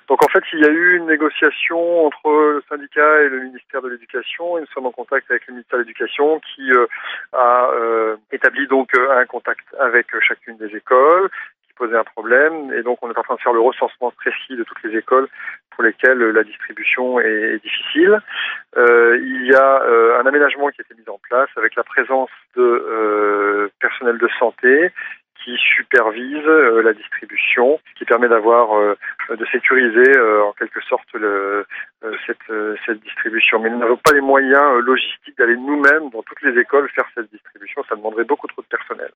Donc en fait, il y a eu une négociation entre le syndicat et le ministère de l'Éducation, et nous sommes en contact avec le ministère de l'Éducation qui a établi donc un contact avec chacune des écoles qui posait un problème, et donc on est en train de faire le recensement précis de toutes les écoles pour lesquelles la distribution est difficile. Il y a un aménagement qui a été mis en place avec la présence de personnel de santé qui supervise la distribution, qui permet de sécuriser en quelque sorte cette distribution. Mais nous n'avons pas les moyens logistiques d'aller nous-mêmes dans toutes les écoles faire cette distribution. Ça demanderait beaucoup trop de personnel.